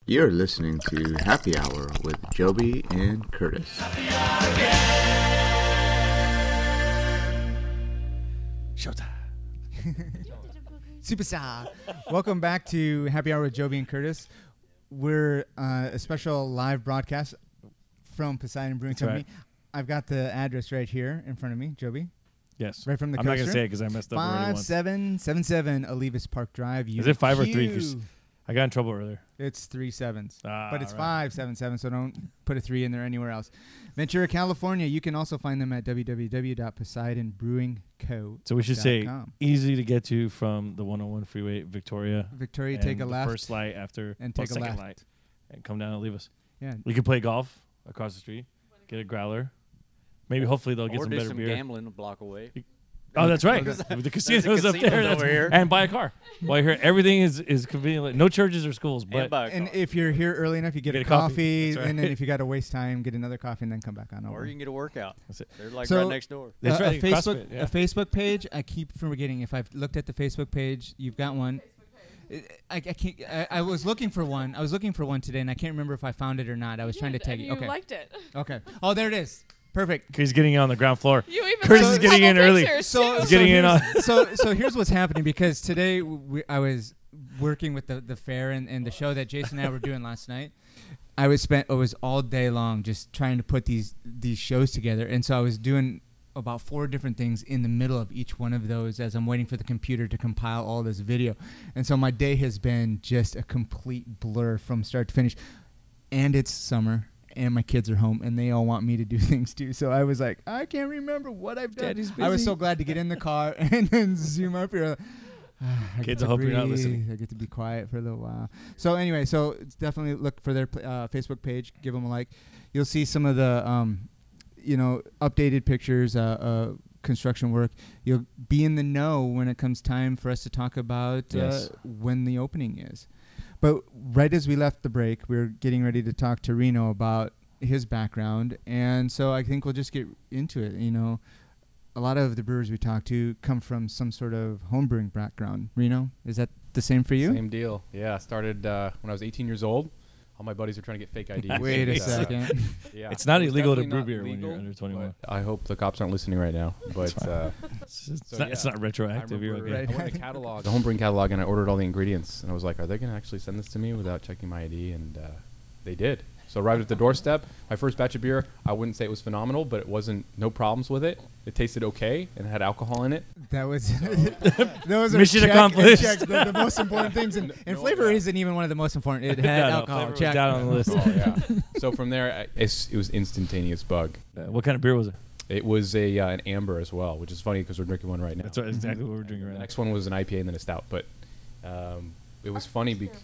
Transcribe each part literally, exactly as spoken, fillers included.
You're listening to Happy Hour with Joby and Curtis. Showtime. Superstar. Welcome back to Happy Hour with Joby and Curtis. We're uh, a special live broadcast from Poseidon Brewing That's Company. right. I've got the address right here in front of me, Joby. Yes. Right from the I'm not going to coaster. say it because I messed up already Five once. seven seven seven Olivas Park Drive. Is it five or three? U Q. 'Cause I got in trouble earlier. It's three sevens. Ah, but it's right. five seven seven, so don't put a three in there anywhere else. Ventura, California. You can also find them at w w w dot poseidon brewing co. So we should say easy to get to from the one oh one freeway, Victoria. Victoria, and take a the left. first light after and well, take a second left. light, and come down and leave us. Yeah. We can play golf across the street, get a growler. Maybe hopefully they'll get or some do better some beer. gambling a block away. Oh, that's right. The casino's up casino there. over That's- here. And buy a car. While you're here, everything is is convenient. No churches or schools, And but buy a And car. if you're here early enough, you get, Get a, a coffee. coffee, That's and then right. if you got to waste time, get another coffee and then come back on over. or you can get a workout. That's it. They're like So- right next door. That's Uh, right. A Facebook, CrossFit, yeah. a Facebook page. I keep forgetting. If I've looked at the Facebook page, you've got one. I, I can't. I, I was looking for one. I was looking for one today, and I can't remember if I found it or not. I was trying to did, tag and you. you Okay. liked it. Okay. Oh, there it is. Perfect. He's getting in on the ground floor. You even Curtis took is a getting couple in early. pictures, So, too. He's getting in here's, on- so so here's what's happening, because today we, I was working with the, the fair and, and the show that Jason and I were doing last night. I was spent it was all day long just trying to put these these shows together, and so I was doing about four different things in the middle of each one of those as I'm waiting for the computer to compile all this video. And so my day has been just a complete blur from start to finish. And it's summer. And my kids are home, and they all want me to do things too. So I was like, I can't remember what I've done. Daddy's I was busy. so glad to get in the car and then zoom up here. Ah, I Kids, get I to hope you're not breathe. listening. I get to be quiet for a little while. So anyway, so it's definitely look for their pl- uh, Facebook page. Give them a like. You'll see some of the, um, you know, updated pictures, uh, uh, construction work. You'll be in the know when it comes time for us to talk about Yes. uh, when the opening is. But right as we left the break, we were getting ready to talk to Reno about his background, and so I think we'll just get into it. You know, a lot of the brewers we talk to come from some sort of homebrewing background. Reno, is that the same for you? Same deal. Yeah, I started uh, when I was eighteen years old. All my buddies were trying to get fake I Ds. Wait a And, uh, second. Yeah, It's not it was illegal to definitely brew not beer when you're legal, under twenty-one. but I hope the cops aren't listening right now. But uh, It's, it's So, not, it's yeah. not I retroactive. You're remember okay. I went to catalog, the homebrewing catalog, and I ordered all the ingredients. And I was like, are they going to actually send this to me without checking my I D? And uh, they did. So arrived at the doorstep. My first batch of beer, I wouldn't say it was phenomenal, but it wasn't no problems with it. It tasted okay and it had alcohol in it. That was those are Mission check- accomplished. checks, the, the most important things, and, and No, flavor yeah. isn't even one of the most important. It had No, no, alcohol. flavor was check. down on the list. Oh, yeah. So from there, I, it's, it was instantaneous bug. Uh, what kind of beer was it? It was a uh, an amber as well, which is funny because we're drinking one right now. That's what, exactly what we're drinking right The now. next one was an I P A and then a stout, but um, it was funny because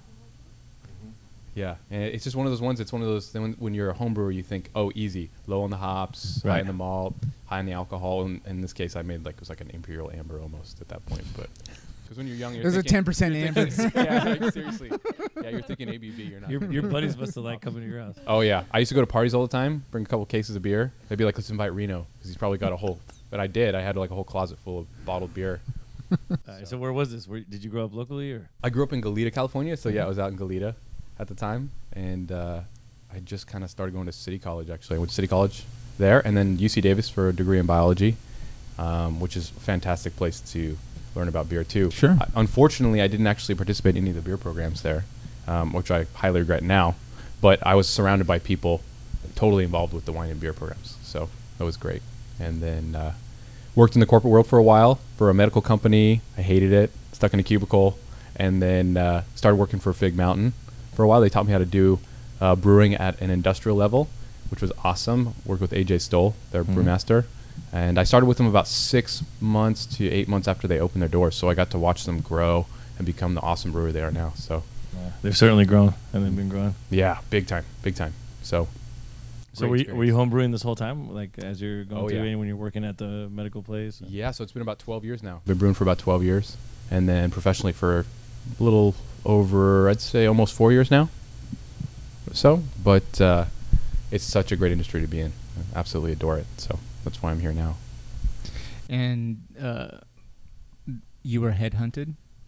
yeah, and it's just one of those ones. It's one of those when, when you're a home brewer, you think, oh, easy, low on the hops, high Right. in the malt, high in the alcohol. And in this case, I made like it was like an imperial amber almost at that point, but because when you're young, you're There's a thinking- ten percent you're amber. thinking- yeah, like, seriously, yeah, you're thinking A B V. You're not. Your, your buddies must have liked coming to your house. Oh yeah, I used to go to parties all the time, bring a couple cases of beer. They'd be like, let's invite Reno because he's probably got a whole. But I did. I had like a whole closet full of bottled beer. All right, so where was this? Where, did you grow up locally or? I grew up in Goleta, California, so yeah, I was out in Goleta at the time, and uh, I just kind of started going to City College. Actually, I went to City College there, and then U C Davis for a degree in biology, um, which is a fantastic place to learn about beer too. Sure. I, unfortunately, I didn't actually participate in any of the beer programs there, um, which I highly regret now. But I was surrounded by people totally involved with the wine and beer programs, so that was great. And then uh, worked in the corporate world for a while for a medical company. I hated it. Stuck in a cubicle, and then uh, started working for Fig Mountain for a while. They taught me how to do uh, brewing at an industrial level, which was awesome. Worked with A J Stoll, their Mhm. brewmaster, and I started with them about six months to eight months after they opened their doors. So I got to watch them grow and become the awesome brewer they are now. So Yeah. They've certainly grown, and they've been growing. yeah, big time, big time. So. So great were you, were you experience. home brewing this whole time, like as you're going Oh, through yeah. and when you're working at the medical place? Yeah, so it's been about twelve years now. Been brewing for about twelve years, and then professionally for a little over, I'd say, almost four years now. So, but uh, it's such a great industry to be in. I absolutely adore it. So that's why I'm here now. And uh, you were headhunted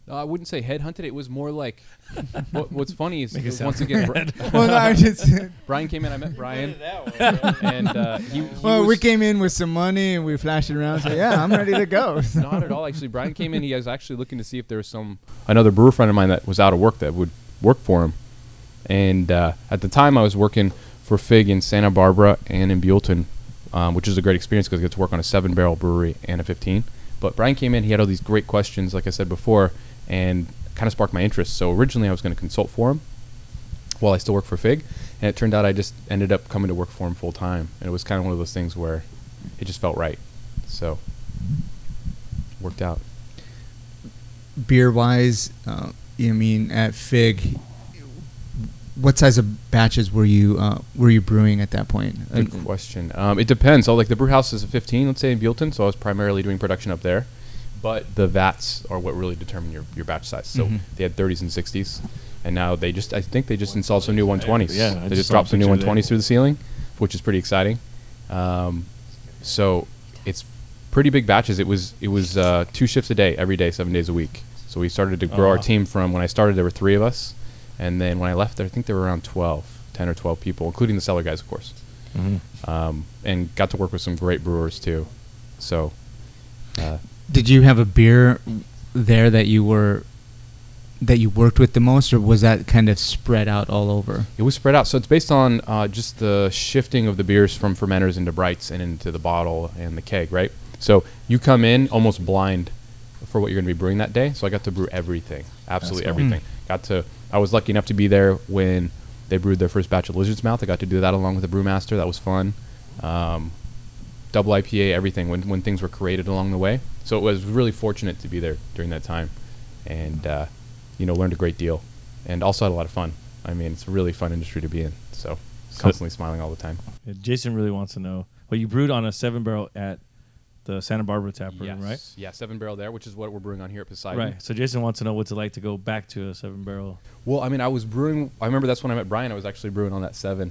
Uh, I wouldn't say headhunted. It was more like what, what's funny is Make it once sound again, Bri- well, no, I just. Brian came in. I met Brian, and uh, he, he Well, we was- came in with some money and we flashed it around. So yeah, I'm ready to go. Not at all. Actually, Brian came in. He was actually looking to see if there was some another brewer friend of mine that was out of work that would work for him. And uh, at the time, I was working for Fig in Santa Barbara and in Buellton, um, which is a great experience because I get to work on a seven-barrel brewery and a fifteen. But Brian came in. He had all these great questions, like I said before, and kind of sparked my interest. So originally, I was going to consult for him while I still work for Fig, and it turned out I just ended up coming to work for him full time. And it was kind of one of those things where it just felt right. So worked out. Beer wise, uh, I mean, at Fig, what size of batches were you uh, were you brewing at that point? Good Uh, question. Um, it depends. So, like the brew house is a fifteen, let's say in Buellton, so I was primarily doing production up there. But the vats are what really determine your, your batch size. So Mhm. they had thirties and sixties, and now they just I think they just installed some new one twenties. Yeah, I they just just saw a dropped some new picture one today. twenties through the ceiling, which is pretty exciting. Um, so it's pretty big batches. It was it was uh, two shifts a day, every day, seven days a week. So we started to grow Oh, our wow. team from when I started there were three of us, and then when I left there I think there were around twelve, ten or twelve people, including the cellar guys, of course. Mm-hmm. Um, and got to work with some great brewers too. So uh, Did you have a beer there that you were that you worked with the most, or was that kind of spread out all over? it was spread out. So it's based on uh, just the shifting of the beers from fermenters into brights and into the bottle and the keg, right? So you come in almost blind for what you're going to be brewing that day. So I got to brew everything, absolutely That's cool. everything. Got to. I was lucky enough to be there when they brewed their first batch of Lizard's Mouth. I got to do that along with the brewmaster. That was fun. Um, double I P A, everything when when things were created along the way. So it was really fortunate to be there during that time, and uh, you know learned a great deal, and also had a lot of fun. I mean, it's a really fun industry to be in. So So- constantly smiling all the time. Yeah, Jason really wants to know. Well, you brewed on a seven barrel at the Santa Barbara tap room, Yes. right? Yeah, seven barrel there, which is what we're brewing on here at Poseidon. Right. So Jason wants to know what's it like to go back to a seven barrel. Well, I mean, I was brewing. I remember that's when I met Brian. I was actually brewing on that seven,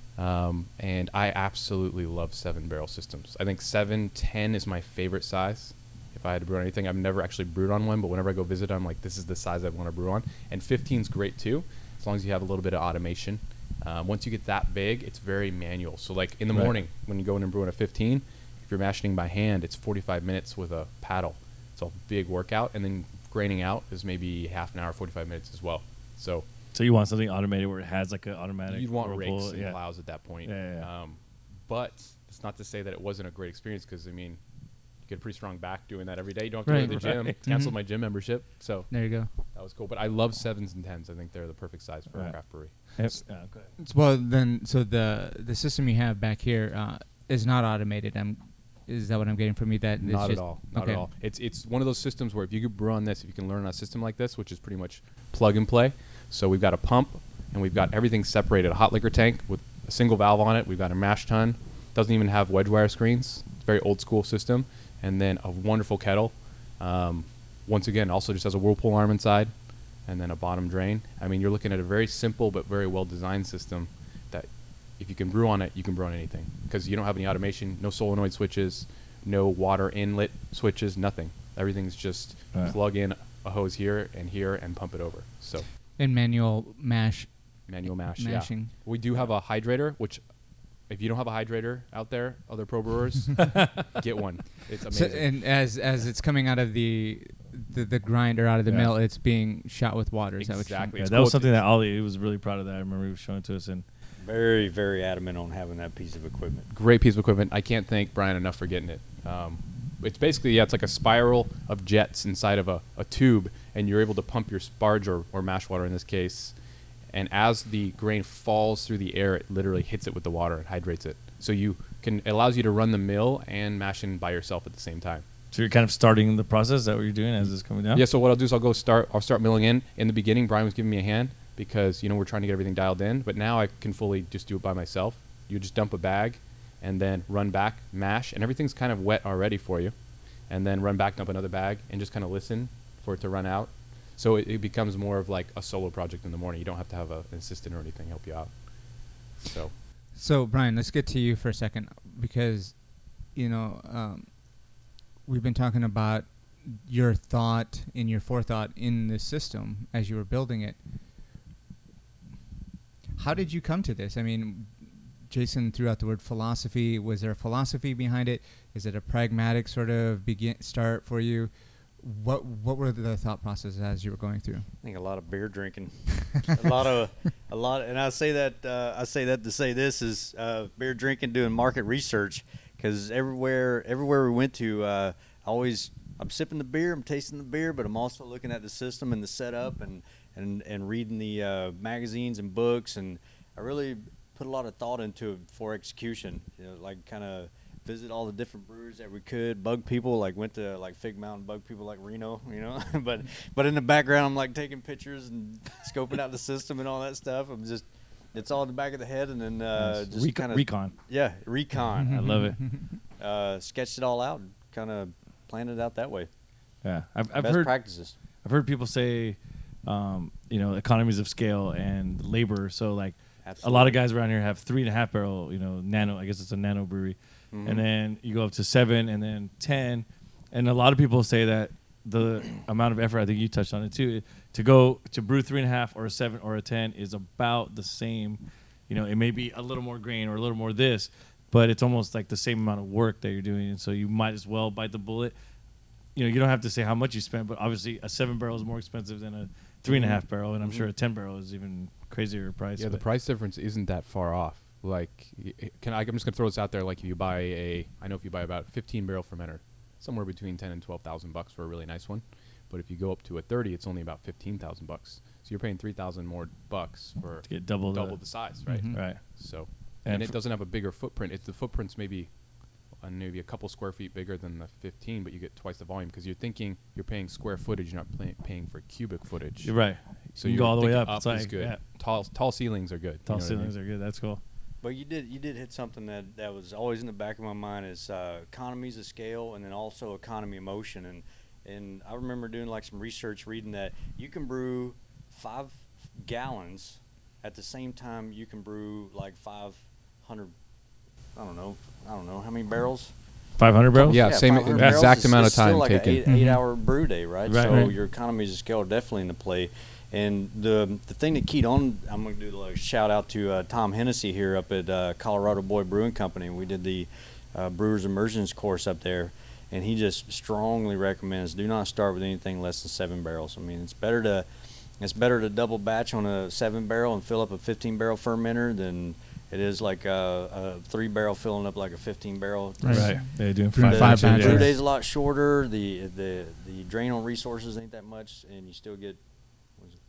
um, and I absolutely love seven barrel systems. I think seven, ten is my favorite size. If I had to brew on anything, I've never actually brewed on one, but whenever I go visit, I'm like, this is the size I want to brew on. And fifteen's great too, as long as you have a little bit of automation. Um, once you get that big, it's very manual. So like in the Right. morning, when you go in and brew on a fifteen, if you're mashing by hand, it's forty-five minutes with a paddle. It's a big workout, and then graining out is maybe half an hour, forty-five minutes as well. So So you want something automated where it has like an automatic. you'd want whirlpool, rakes and yeah. plows at that point. Yeah, yeah, yeah. Um, but it's not to say that it wasn't a great experience because I mean, you get a pretty strong back doing that every day. You don't have to Right. go to the gym. Right. Canceled Mhm. my gym membership, so There you go. that was cool. But I love sevens and tens. I think they're the perfect size for Right. a craft brewery. Yep. Yeah, go ahead. S- Well, then, so the the system you have back here uh, is not automated. I'm, is that what I'm getting from you? That it's Not just, at all. Not okay. at all. It's it's one of those systems where if you could brew on this, if you can learn on a system like this, which is pretty much plug and play. So we've got a pump, and we've got everything separated. A hot liquor tank with a single valve on it. We've got a mash tun. Doesn't even have wedge wire screens. It's a very old school system. And then a wonderful kettle. Um, once again, also just has a whirlpool arm inside, and then a bottom drain. I mean, you're looking at a very simple but very well designed system that if you can brew on it, you can brew on anything because you don't have any automation, no solenoid switches, no water inlet switches, nothing. Everything's just Right. plug in a hose here and here and pump it over. So And manual mash. manual mash. Mashing. Yeah. We do have a hydrator, which if you don't have a hydrator out there, other pro brewers, get one. It's So, amazing. and as as it's coming out of the the, the grinder out of the Yeah. mill, it's being shot with water. Is that what Exactly. Yeah, It's that cool. was something that Ollie he was really proud of. That I remember he was showing it to us, and Very, very adamant on having that piece of equipment. Great piece of equipment. I can't thank Brian enough for getting it. Um, it's basically, yeah, it's like a spiral of jets inside of a, a tube, and you're able to pump your sparge or, or mash water in this case. And as the grain falls through the air, it literally hits it with the water and hydrates it. So you can it allows you to run the mill and mash in by yourself at the same time. so you're kind of starting the process. Is that what you're doing as it's coming down? Yeah. So what I'll do is I'll go start. I'll start milling in. In the beginning, Brian was giving me a hand because you know we're trying to get everything dialed in. But now I can fully just do it by myself. You just dump a bag, and then run back, mash, and everything's kind of wet already for you, and then run back, dump another bag, and just kind of listen for it to run out. So it, it becomes more of like a solo project in the morning. You don't have to have a, an assistant or anything help you out. So So Brian, let's get to you for a second because, you know, um, we've been talking about your thought and your forethought in the system as you were building it. How did you come to this? I mean, Jason threw out the word philosophy. Was there a philosophy behind it? Is it a pragmatic sort of begin start for you? What what were the thought processes as you were going through? I think a lot of beer drinking, a lot of, a lot, and I say that uh, I say that to say this is uh, beer drinking, doing market research, because everywhere everywhere we went to, uh, I always I'm sipping the beer, I'm tasting the beer, but I'm also looking at the system and the setup and and and reading the uh, magazines and books, and I really put a lot of thought into it for execution. You know, like kind of visit all the different brewers that we could, bug people, like went to like Fig Mountain, bug people like Reno, you know. but but in the background, I'm like taking pictures and scoping out the system and all that stuff. I'm just, it's all in the back of the head, and then uh, Nice. just Recon- kind of recon. Yeah, recon. I love it. uh, sketched it all out and kind of planned it out that way. Yeah, I've, I've Best heard practices. I've heard people say, um, you know, economies of scale and labor. So like Absolutely. a lot of guys around here have three and a half barrel, you know, nano. I guess it's a nano brewery, Mhm. and then you go up to seven, and then ten, and a lot of people say that the amount of effort, I think you touched on it too, to go to brew three and a half or a seven or a ten is about the same. You know, it may be a little more grain or a little more this, but it's almost like the same amount of work that you're doing, and so you might as well bite the bullet. You know, you don't have to say how much you spent, but obviously a seven barrel is more expensive than a three and a half barrel, and I'm Mhm. sure a ten barrel is even crazier price. Yeah, the but- price difference isn't that far off. Like, y- y- can I, I'm just gonna throw this out there. Like, if you buy a, I know if you buy about fifteen barrel fermenter, somewhere between ten and twelve thousand bucks for a really nice one. But if you go up to a thirty, it's only about fifteen thousand bucks. So you're paying three thousand more bucks for to get double, double the, the size, right? Mhm. right. So, And and, it for- doesn't have a bigger footprint. It's the footprint's maybe uh, maybe a couple square feet bigger than the fifteen, but you get twice the volume because you're thinking you're paying square footage, you're not pay- paying for cubic footage. You're right. So you you go all the way up. up It's is like good. yeah, Tall tall ceilings are good. tall you know what I mean? ceilings are good. That's cool. But you did you did hit something that, that was always in the back of my mind is uh, economies of scale, and then also economy of motion. And and I remember doing like some research, reading that you can brew five gallons at the same time you can brew like five hundred. I don't know. I don't know how many barrels. five hundred barrels. Yeah, same five hundred barrels exact is- amount of is still time like taken. An eight, Mhm. eight hour brew day, right? Right. So Right. your economies of scale are definitely into play. And the the thing that keyed on, I'm going to do like a shout out to uh, Tom Hennessy here up at uh, Colorado Boy Brewing Company. We did the uh, Brewers Immersions course up there, and he just strongly recommends do not start with anything less than seven barrels. I mean, it's better to it's better to double batch on a seven barrel and fill up a fifteen barrel fermenter than it is like a, a three barrel filling up like a fifteen barrel. Right. Right. They're doing Doing five, five batches, batches. Brew yeah. day's a lot shorter. The the the drain on resources ain't that much, and you still get. What is it?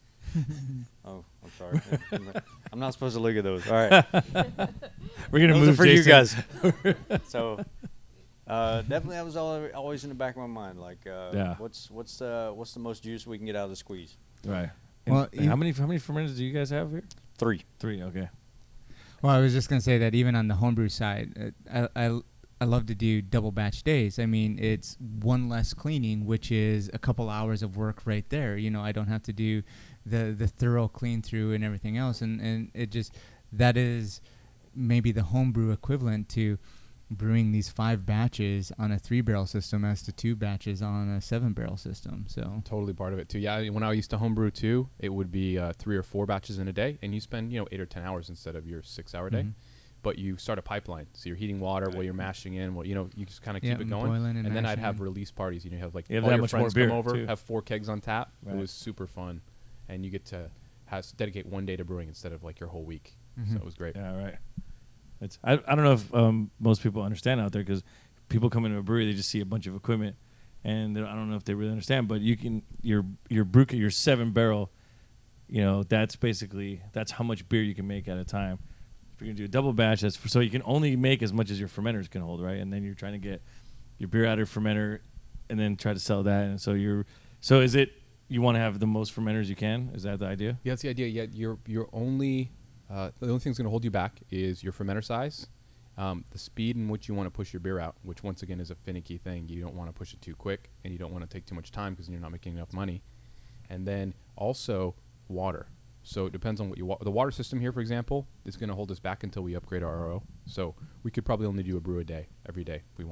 Oh, I'm sorry. I'm not supposed to look at those. All right, We're gonna those are move for you Jason. guys. So, uh, definitely, that was all, always in the back of my mind. Like, uh, Yeah. what's what's the what's the most juice we can get out of the squeeze? Right. Well, And- and you- how many how many fermenters do you guys have here? Three. Three. Okay. Well, I was just gonna say that even on the homebrew side, uh, I, I I love to do double batch days. I mean, it's one less cleaning, which is a couple hours of work right there. You know, I don't have to do the the thorough clean through and everything else, and and it just that is maybe the homebrew equivalent to brewing these five batches on a three barrel system as to two batches on a seven barrel system. So Totally part of it too. Yeah, when I used to homebrew too, it would be uh, three or four batches in a day, and you spend you know eight or ten hours instead of your six-hour day. Mhm. But you start a pipeline, so you're heating water while you're mashing in. Well, you know, you just kind of Yeah, keep it and going. boiling and then I'd mashing have in. release parties. You know, you have like You have all that your much more friends beer, come over, too. have four kegs on tap. Right. It was super fun, and you get to has dedicate one day to brewing instead of like your whole week. Mhm. So it was great. Yeah. Right. It's I I don't know if um, most people understand out there because people come into a brewery, they just see a bunch of equipment, and they don't- I don't know if they really understand. But you can your your brew your seven barrel, you know, that's basically that's how much beer you can make at a time. If you're gonna do a double batch, that's for, so you can only make as much as your fermenters can hold, right? And then you're trying to get your beer out of your fermenter, and then try to sell that. And so you're so is it you want to have the most fermenters you can? Is that the idea? Yeah, that's the idea. Yeah, you're you're only uh, the only thing that's going to hold you back is your fermenter size, um, the speed in which you want to push your beer out, which once again is a finicky thing. You don't want to push it too quick, and you don't want to take too much time because you're not making enough money. And then also water. So it depends on what you wa- the water system here, for example, is going to hold us back until we upgrade our R O. So we could probably only do a brew a day every day if we wanted.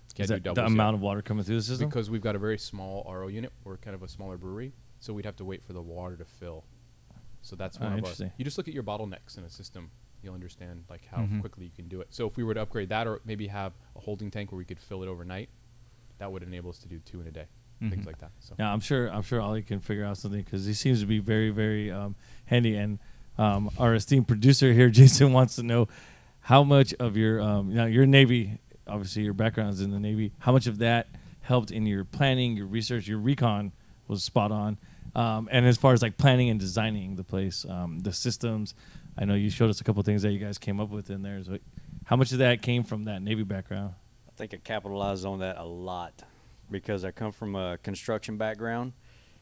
Can't Is do that doubles the yet. amount of water coming through the system? Because we've got a very small R O unit. We're kind of a smaller brewery, so we'd have to wait for the water to fill. So that's Ah, one of our. interesting. You just look at your bottlenecks in a system, you'll understand like how Mhm. quickly you can do it. So if we were to upgrade that, or maybe have a holding tank where we could fill it overnight, that would enable us to do two in a day, things Mhm. like that. So Yeah, I'm sure. I'm sure Ollie can figure out something because he seems to be very, very um, handy. And um, our esteemed producer here, Jason, wants to know how much of your, um, you know, your Navy, obviously your background's in the Navy. How much of that helped in your planning, your research, your recon was spot on. Um, and as far as like planning and designing the place, um, the systems, I know you showed us a couple things that you guys came up with in there. So how much of that came from that Navy background? I think I capitalized on that a lot because I come from a construction background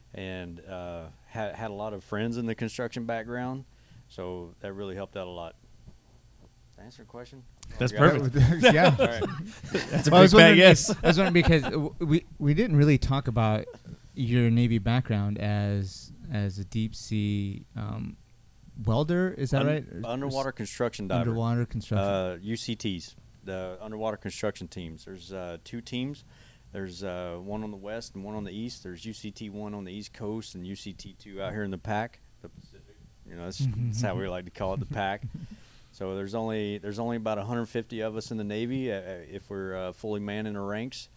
and uh, had had a lot of friends in the construction background, so that really helped out a lot. Did I answer your question? That's Yeah. perfect. yeah. All right. That's a Well, I was big fat wondering, yes. I was wondering because w- we we didn't really talk about your Navy background as as a deep sea um, welder. Is that Un- right? Underwater construction diver. Underwater construction. Uh, U C Ts, the underwater construction teams. There's uh, two teams. There's uh, one on the west and one on the east. There's U C T one on the east coast and U C T two out here in the pack, the Pacific. You know, that's, that's how we like to call it, the pack. So there's only there's only about one hundred fifty of us in the Navy uh, if we're uh, fully manned in our ranks,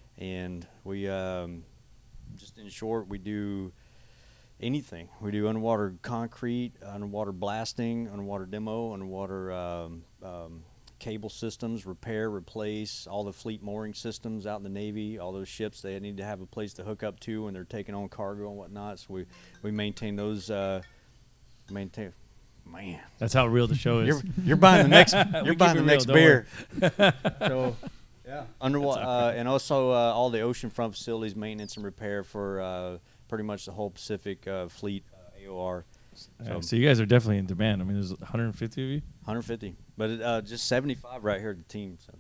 and we um, just in short we do anything. We do underwater concrete, underwater blasting, underwater demo, underwater um, um, cable systems, repair, replace, all the fleet mooring systems out in the Navy, all those ships they need to have a place to hook up to when they're taking on cargo and whatnot. So we, we maintain those, uh, maintain, man. That's how real the show is. You're, you're buying the next, We you're keep buying it the real, next don't beer. worry. So, yeah. Underwater, uh, and also uh, all the oceanfront facilities, maintenance and repair for uh, pretty much the whole Pacific uh, fleet, uh, A O R. Yeah, So, so you guys are definitely in demand. I mean, there's one hundred fifty of you. one hundred fifty, but it, uh, just seventy-five right here at the team. So,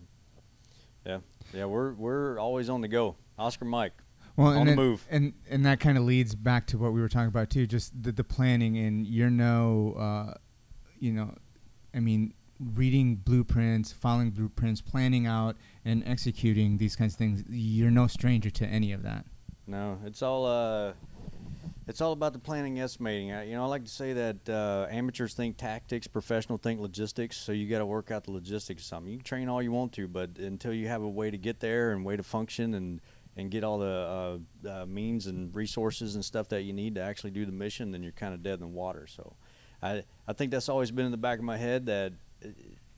yeah, yeah, we're we're always on the go. Oscar Mike, Well, on and the it- move. and and that kind of leads back to what we were talking about too, just the, the planning. And you're no, uh, you know, I mean, reading blueprints, following blueprints, planning out and executing these kinds of things. You're no stranger to any of that. No, it's all uh, it's all about the planning, estimating. I, you know, I like to say that uh, amateurs think tactics, professional think logistics. So you got to work out the logistics of something. You can train all you want to, but until you have a way to get there and way to function and and get all the uh, uh, means and resources and stuff that you need to actually do the mission, then you're kind of dead in the water. So, I I think that's always been in the back of my head that. Uh,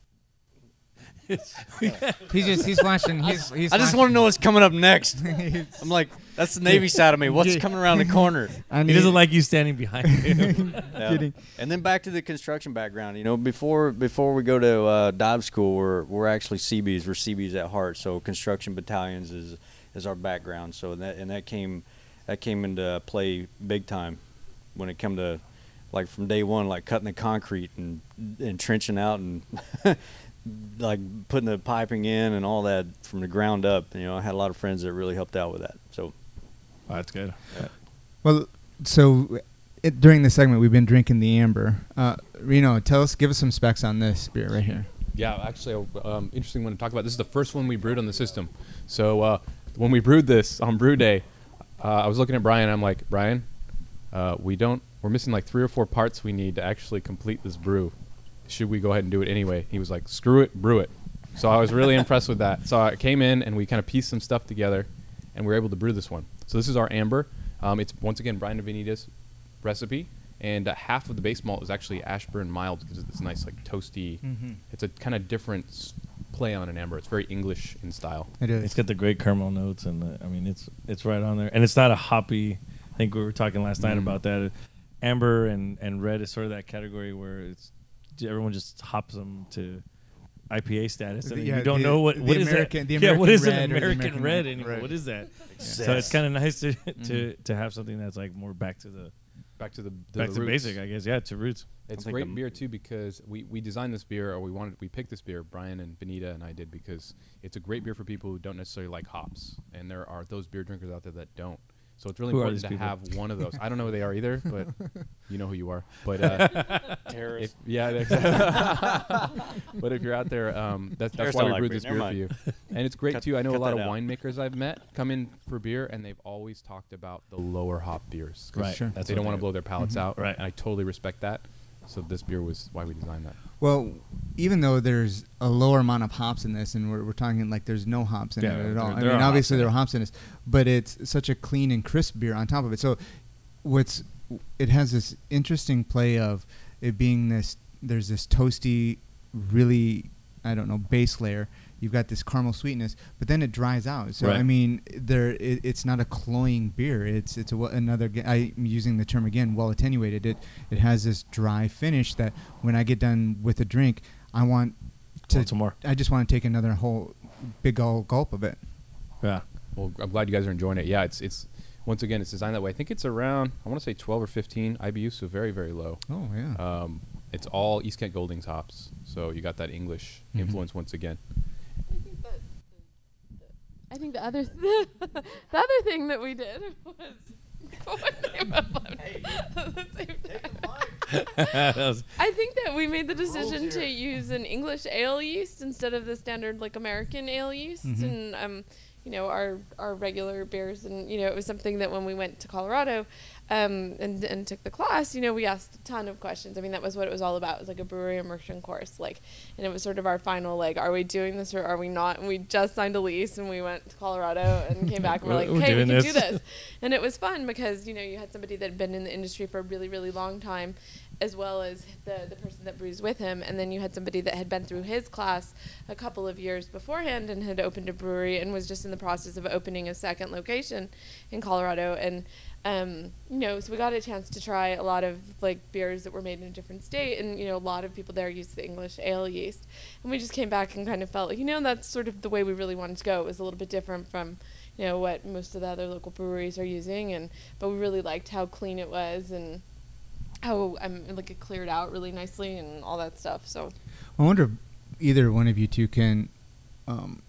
He's just he's watching. He's he's. I just want to know what's coming up next. I'm like, that's the Navy side of me. What's Yeah. coming around the corner? I He need- doesn't like you standing behind him. Yeah. Kidding. And then back to the construction background. You know, before before we go to uh, dive school, we're we're actually C Bs. We're C Bs at heart. So construction battalions is is our background. So that and that came that came into play big time when it come to like from day one, like cutting the concrete and and trenching out and like putting the piping in and all that from the ground up. You know, I had a lot of friends that really helped out with that. So Oh, that's good. Well, so it, during this segment, we've been drinking the amber. Uh, Reno, tell us, give us some specs on this beer right here. Yeah, actually, um, interesting one to talk about. This is the first one we brewed on the system. So uh, when we brewed this on brew day, uh, I was looking at Brian. I'm like, Brian, uh, we don't. We're missing like three or four parts we need to actually complete this brew. Should we go ahead and do it anyway? He was like, screw it, brew it. So I was really impressed with that. So I came in and we kind of pieced some stuff together, and we were able to brew this one. So this is our amber. Um, it's once again Brian Venita's recipe, and uh, half of the base malt is actually Ashburn mild because it's this nice like toasty. Mm-hmm. It's a kind of different s- play on an amber. It's very English in style. It is. It's got the great caramel notes, and the, I mean, it's it's right on there, and it's not a hoppy. I think we were talking last night Mm. about that. Amber and, and red is sort of that category where it's everyone just hops them to I P A status, and The- then yeah, you don't the- know what the what is American- that. the yeah, what American is an red or the American, American red red. anymore? Right. What is that? Yes. So it's kind of nice to to to have something that's like more back to the Back to the, the back to roots. basic, I guess. Yeah, to roots. It's I think great I'm- beer too because we, we designed this beer, or we wanted we picked this beer. Brian and Benita and I did because it's a great beer for people who don't necessarily like hops, and there are those beer drinkers out there that don't. So it's really Who are important these to people? have one of those. I don't know who they are either, but you know who you are. But uh, Terrorist. if, yeah, exactly. But if you're out there, um, that's, that's Terrorists why don't we like brewed beer. this Never beer for mind. you. And it's great Cut- too. I know a cut lot of that out. winemakers I've met come in for beer, and they've always talked about the lower hop beers. 'Cause Right. Sure. That's They what don't want to do. blow their palates out, Right. and I totally respect that. So this beer was why we designed that. Well, even though there's a lower amount of hops in this, and we're, we're talking like there's no hops in Yeah, it at there- all. I there mean, are obviously hops in there it. are hops in this, but it's such a clean and crisp beer on top of it. So, what's it has this interesting play of it being this. There's this toasty, really, I don't know, base layer. You've got this caramel sweetness, but then it dries out. So Right. I mean, there it, it's not a cloying beer. It's it's a, w- another. g- I'm using the term again, well attenuated. It it has this dry finish that when I get done with a drink, I want to. Want some more? I just want to take another whole big old gulp of it. Yeah. Well, I'm glad you guys are enjoying it. Yeah, it's it's once again it's designed that way. I think it's around I want to say twelve or fifteen I B U, so very very low. Oh yeah. Um, it's all East Kent Goldings hops, so you got that English Mhm. influence once again. I think that I think the other th- the other thing that we did was what came up on at the same time. That was- I think that we made the decision to use an English ale yeast instead of the standard like American ale yeast, Mhm. and um, you know our our regular beers, and you know it was something that when we went to Colorado, um, and and took the class, you know we asked a ton of questions. I mean that was what it was all about. It was like a brewery immersion course, like, and it was sort of our final like, are we doing this or are we not? And we just signed a lease and we went to Colorado and came back and we're like, We're hey, we doing can do this. this. And it was fun because you know you had somebody that had been in the industry for a really really long time, as well as the the person that brews with him, and then you had somebody that had been through his class a couple of years beforehand and had opened a brewery and was just in the process of opening a second location in Colorado. And um, you know, so we got a chance to try a lot of like beers that were made in a different state, and you know, a lot of people there used the English ale yeast, and we just came back and kind of felt like, you know, that's sort of the way we really wanted to go. It was a little bit different from, you know, what most of the other local breweries are using, and but we really liked how clean it was and how um, like it cleared out really nicely and all that stuff. So I wonder if either one of you two can um,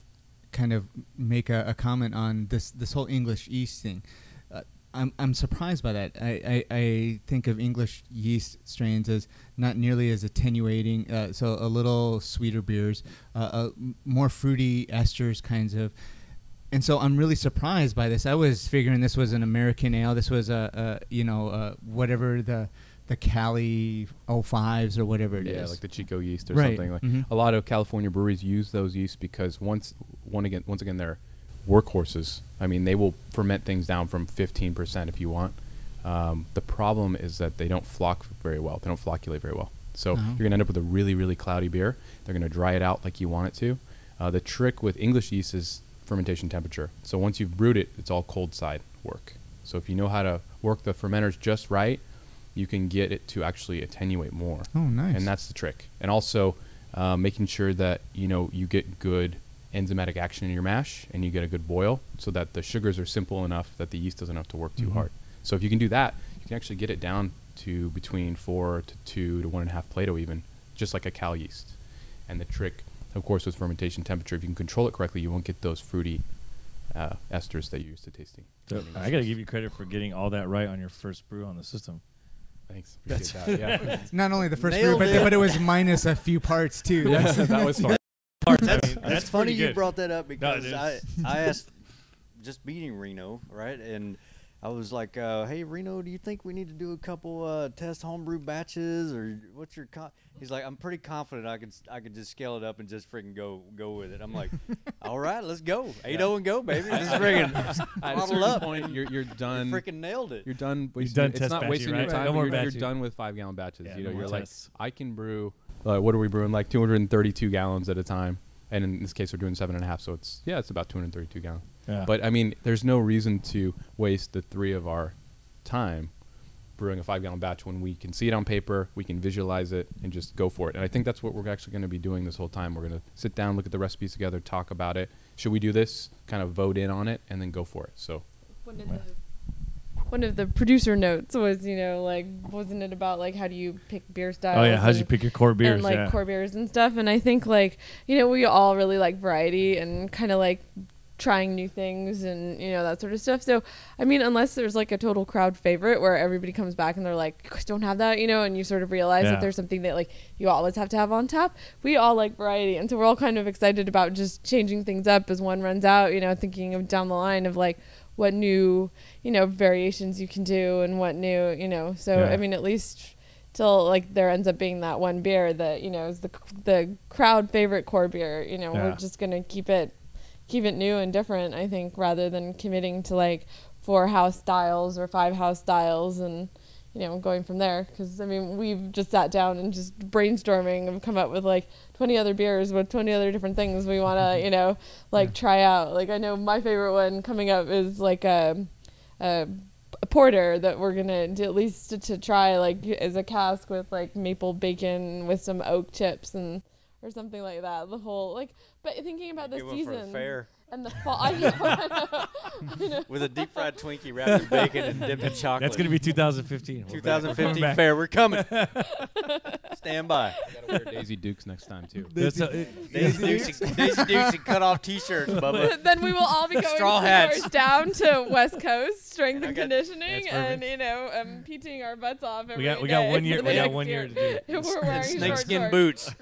kind of make a, a comment on this this whole English yeast thing. Uh, I'm I'm surprised by that. I, I, I think of English yeast strains as not nearly as attenuating, uh, so a little sweeter beers, uh, uh, m- more fruity esters kinds of. And so I'm really surprised by this. I was figuring this was an American ale. This was a, a you know uh, whatever the the Cali oh fives or whatever it is. Yeah, like the Chico yeast or Right. something. Like Mhm. a lot of California breweries use those yeasts because once one again once again they're workhorses. I mean, they will ferment things down from fifteen percent if you want. Um, the problem is that they don't flock very well. They don't flocculate very well. So Uh-huh. you're going to end up with a really, really cloudy beer. They're going to dry it out like you want it to. Uh, the trick with English yeast is fermentation temperature. So once you've brewed it, it's all cold side work. So if you know how to work the fermenters just right, you can get it to actually attenuate more. Oh, nice. And that's the trick. And also uh, making sure that you know you get good enzymatic action in your mash and you get a good boil so that the sugars are simple enough that the yeast doesn't have to work too Mhm. hard. So if you can do that, you can actually get it down to between four to two to one and a half Plato even, just like a Cal yeast. And the trick, of course, with fermentation temperature, if you can control it correctly, you won't get those fruity uh, esters that you're used to tasting. So in English I got to yeast. give you credit for getting all that right on your first brew on the system. Thanks. Appreciate that. Yeah. Not only the first brew, Nailed but, it. but it was minus a few parts too. Yes, that was fun. That's, That's, that's that's funny pretty you good. brought that up because it I is. I asked just meeting Reno, right? And I was like, uh, "Hey Reno, do you think we need to do a couple uh, test homebrew batches, or what's your?" Con-? He's like, "I'm pretty confident I could s- I could just scale it up and just freaking go go with it." I'm like, "All right, let's go, eight oh and go, baby. Just freaking At a throttle certain up." point, you're you're You done. freaking nailed it. You're done. Wasting done it's test not batching, wasting right? your time. No more you're, you're batching. done with five gallon batches. Yeah, you know, no more you're like, tests. I can brew. Uh, what are we brewing? Like two hundred thirty-two gallons at a time. And in this case, we're doing seven and a half. So it's yeah, it's about two hundred thirty-two gallons. Yeah. But I mean, there's no reason to waste the three of our time brewing a five gallon batch when we can see it on paper, we can visualize it, and just go for it. And I think that's what we're actually going to be doing this whole time. We're going to sit down, look at the recipes together, talk about it. Should we do this? Kind of vote in on it, and then go for it. So one of the one of the producer notes was, you know, like, wasn't it about like how do you pick beer styles? Oh yeah, how would you and- pick your core beers? and like yeah. core beers and stuff. And I think like, you know, we all really like variety and kind of like trying new things and, you know, that sort of stuff. So, I mean, unless there's like a total crowd favorite where everybody comes back and they're like, you guys don't have that, you know, and you sort of realize Yeah. that there's something that like you always have to have on tap. We all like variety. And so we're all kind of excited about just changing things up as one runs out, you know, thinking of down the line of like what new, you know, variations you can do and what new, you know, so, Yeah. I mean, at least till like there ends up being that one beer that, you know, is the the crowd favorite core beer, you know, Yeah. we're just going to keep it keep it new and different, I think, rather than committing to like four house styles or five house styles and, you know, going from there. Because, I mean, we've just sat down and just brainstorming and come up with like twenty other beers with twenty other different things we want to, you know, like Yeah. try out. Like, I know my favorite one coming up is like a, a, a porter that we're going to do at least to, to try like as a cask with like maple bacon with some oak chips and or something like that. The whole like, but thinking about the Good one for the season fair. and the fall. I know, I know, I know. With a deep fried Twinkie wrapped in bacon and dipped in chocolate. That's gonna be two thousand fifteen. We're back. We're coming twenty fifteen back. fair. We're coming. Stand by. I gotta wear Daisy Dukes next time too. That's a- it- Daisy Dukes and, Daisy Dukes and cut off T-shirts, Bubba. Then we will all be going Straw two hats. hours down to West Coast strength I and got- conditioning, That's and perfect. you know, um, PTing our butts off every We got we got day one year for we the got next one year to do it. If we're wearing short Snakeskin shorts. boots.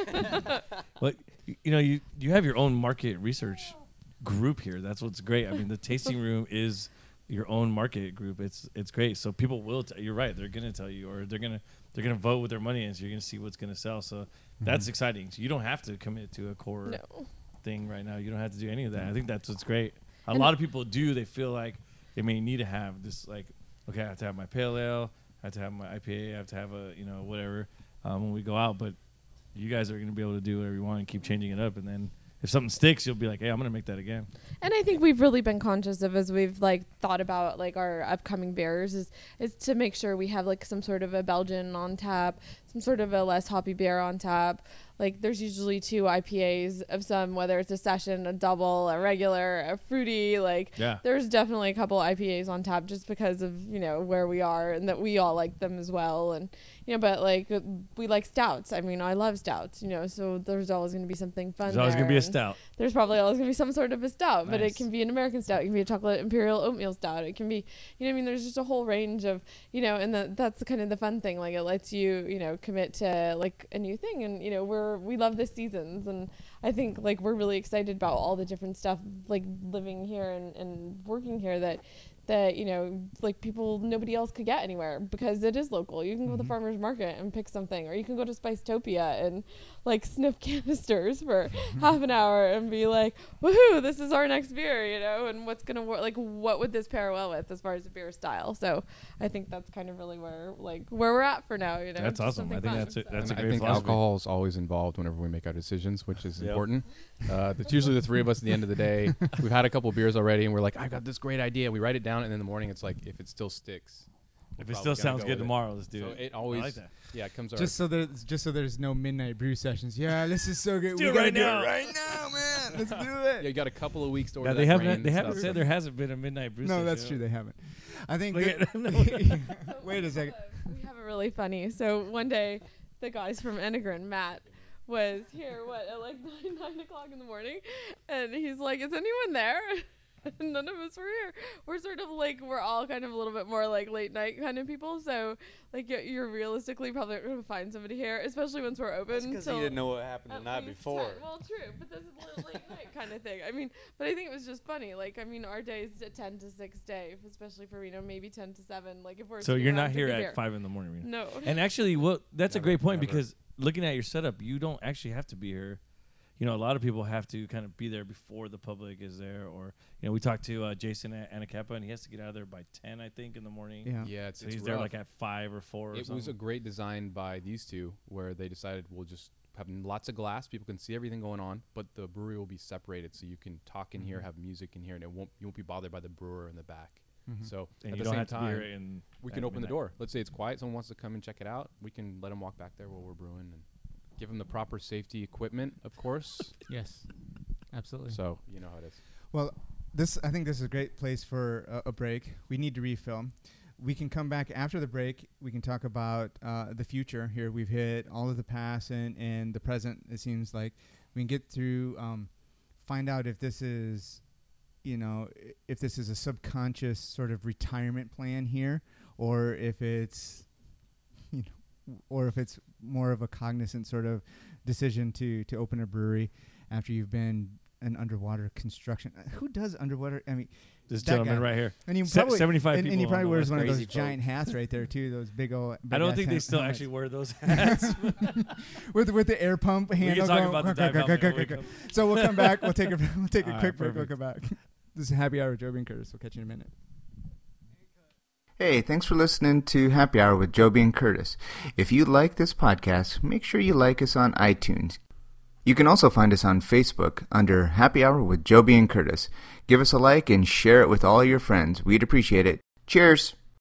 But you you know, you you have your own market research group here. That's what's great. I mean, the tasting room is your own market group. It's it's great. So people will. T- you're right. They're gonna tell you, or they're gonna they're gonna vote with their money, and so you're gonna see what's gonna sell. So that's exciting. So you don't have to commit to a core No. thing right now. You don't have to do any of that. I think that's what's great. A And lot of people do. They feel like they may need to have this. Like, okay, I have to have my pale ale. I have to have my I P A. I have to have a you know whatever um, when we go out. But you guys are gonna be able to do whatever you want and keep changing it up, and then if something sticks, you'll be like, hey, I'm gonna make that again. And I think we've really been conscious of as we've like thought about like our upcoming beers is is to make sure we have like some sort of a Belgian on tap, some sort of a less hoppy beer on tap. Like there's usually two I P As of some, whether it's a session, a double, a regular, a fruity. Like Yeah. there's definitely a couple I P As on tap just because of, you know, where we are and that we all like them as well. And, you know, but like uh, we like stouts. I mean, I love stouts, you know, so there's always going to be something fun. There's always there gonna be a and stout. There's probably always going to be some sort of a stout, but Nice. it can be an American stout. It can be a chocolate imperial oatmeal stout. It can be, you know, what I mean, there's just a whole range of, you know, and the, that's the kind of the fun thing. Like it lets you, you know, commit to like a new thing. And, you know, we're, we love the seasons. And I think like we're really excited about all the different stuff, like living here and, and working here that, that, you know, like people, nobody else could get anywhere because it is local. You can go to the farmer's market and pick something, or you can go to Spicetopia and like sniff canisters for half an hour and be like, woohoo, this is our next beer, you know, and what's going to work, like what would this pair well with as far as a beer style. So I think that's kind of really where, like where we're at for now, you know. That's just awesome. I something think fun, that's it. so. That's a And I great think philosophy. alcohol is always involved whenever we make our decisions, which is Yep. important. Uh, that's usually the three of us at the end of the day. We've had a couple beers already, and we're like, I got this great idea. We write it down, and in the morning, it's like, if it still sticks. If we're it still probably gonna sounds go good with it. tomorrow, let's do So it. it always, I like that. yeah, it comes. Just so there's just so there's no midnight brew sessions. Yeah, this is so good. do we it gotta right do now. it right now, man. Let's do yeah, it. you got a couple of weeks to order. Yeah, that they haven't. grain They and haven't stuff. said there hasn't been a midnight brew No, session. that's true. They haven't. I think. Look that- at- no. Wait a second. We have it really funny. So one day, the guys from Enegrin, Matt, was here, what, at like nine, nine o'clock in the morning? And he's like, is anyone there? And none of us were here. We're sort of like, we're all kind of a little bit more like late night kind of people. So, like, you're, you're realistically probably not going to find somebody here, especially once we're open. That's because he till didn't know what happened the at night least before. ten. Well, true, but this is a little late night kind of thing. I mean, but I think it was just funny. Like, I mean, our day is a ten to six day, especially for Reno, maybe ten to seven. Like, if we're So sitting you're around not here drinking at beer. five in the morning, Rena. No. And actually, well, that's a Never, great point never. because looking at your setup, you don't actually have to be here. You know, a lot of people have to kind of be there before the public is there, or you know, we talked to uh, Jason at Anacapa, and he has to get out of there by ten, I think, in the morning. Yeah. Yeah, it's, So it's he's there rough. like at five or four. Or It was something. a great design by these two, where they decided we'll just have lots of glass. People can see everything going on, but the brewery will be separated, so you can talk in here, have music in here, and it won't you won't be bothered by the brewer in the back. Mhm. So and at you the don't same have to be time, here in we at can open the midnight. door. Let's say it's quiet. Someone wants to come and check it out. We can let them walk back there while we're brewing and give them the proper safety equipment, of course. Yes. Absolutely. So you know how it is. Well, this I think this is a great place for a, a break. We need to refill. We can come back after the break. We can talk about uh, the future. Here we've hit all of the past and, and the present. It seems like we can get through, um, find out if this is you know, if this is a subconscious sort of retirement plan here, or if it's, you know, or if it's more of a cognizant sort of decision to to open a brewery after you've been an underwater construction. Uh, Who does underwater? I mean, This that gentleman guy. right here. And he Se- probably seventy-five and, and he people probably on wears the one of those crazy folk. giant hats right there too. Those big old. I don't big-ass think they hel- still helmets. actually wear those hats. with with the air pump handle. can talk going, about the dive helmet when we come. So we'll come back. We'll take a we'll take a All quick right, break. We'll perfect. come back. This is Happy Hour with Joby and Curtis. We'll catch you in a minute. Hey, thanks for listening to Happy Hour with Joby and Curtis. If you like this podcast, make sure you like us on iTunes. You can also find us on Facebook under Happy Hour with Joby and Curtis. Give us a like and share it with all your friends. We'd appreciate it. Cheers!